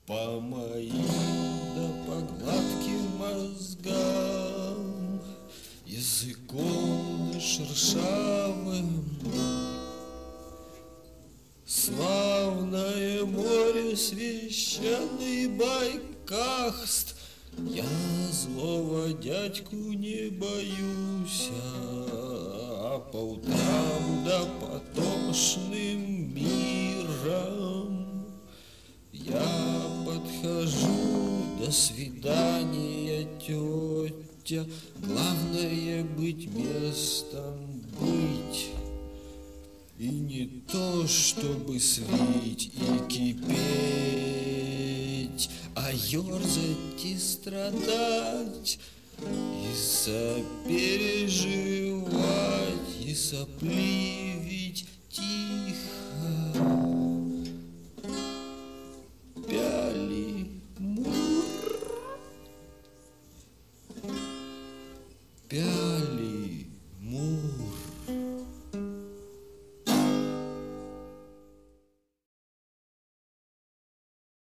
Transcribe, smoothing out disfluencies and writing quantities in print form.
По моим да по гладким мозгам, языком да шершавым. Славное море, священный Байкахст, я злого дядьку не боюсь, а по утрам да по тошным мирам я подхожу: до свидания, тетя, главное быть местом быть. И не то, чтобы слить и кипеть, а ерзать и страдать, и сопереживать, и сопливить.